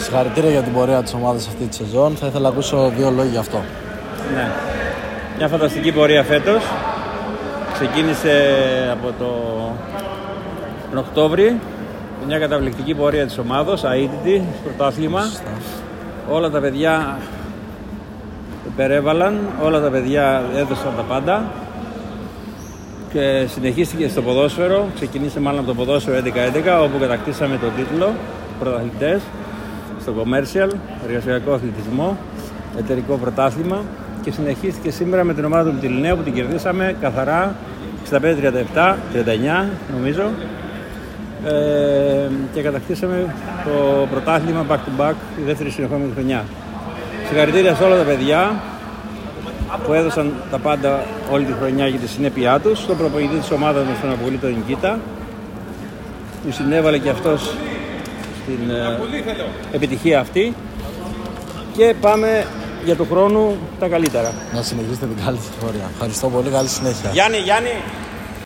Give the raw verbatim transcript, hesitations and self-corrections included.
Συγχαρητήρια για την πορεία της ομάδας αυτή τη σεζόν. Θα ήθελα να ακούσω δύο λόγια γι' αυτό. Ναι. Μια φανταστική πορεία φέτος. Ξεκίνησε από το... τον Οκτώβρη. Μια καταπληκτική πορεία της ομάδας, αίτητη, πρωτάθλημα. Όλα τα παιδιά υπερέβαλαν, όλα τα παιδιά έδωσαν τα πάντα. Και συνεχίστηκε στο ποδόσφαιρο, ξεκινήσε μάλλον από το ποδόσφαιρο έντεκα έντεκα, όπου κατακτήσαμε τον τίτλο πρωταθλητές στο commercial, εργασιακό αθλητισμό, εταιρικό πρωτάθλημα, και συνεχίστηκε σήμερα με την ομάδα του Μυτιληναίου που την κερδίσαμε καθαρά εξήντα πέντε τριάντα επτά, τριάντα εννιά νομίζω, ε, και κατακτήσαμε το πρωτάθλημα back to back η δεύτερη συνεχόμενη χρονιά. Συγχαρητήρια σε όλα τα παιδιά που έδωσαν τα πάντα όλη τη χρονιά για τη συνέπειά τους, στον προπονητή της ομάδας μας, τον Απολή τον Νικήτα, που συνέβαλε και αυτός στην ε, επιτυχία αυτή, και πάμε για του χρόνου τα καλύτερα. Να συνεχίσετε την καλή πορεία. Ευχαριστώ πολύ, καλή συνέχεια. Γιάννη, Γιάννη.